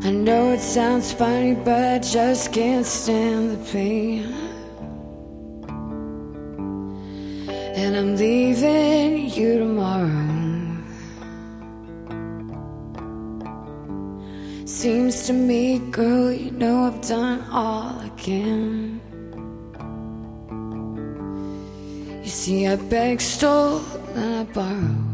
I know it sounds funny, but I just can't stand the pain. And I'm leaving you tomorrow. Seems to me, girl, you know I've done all I can. You see, I begged, stole, and I borrowed.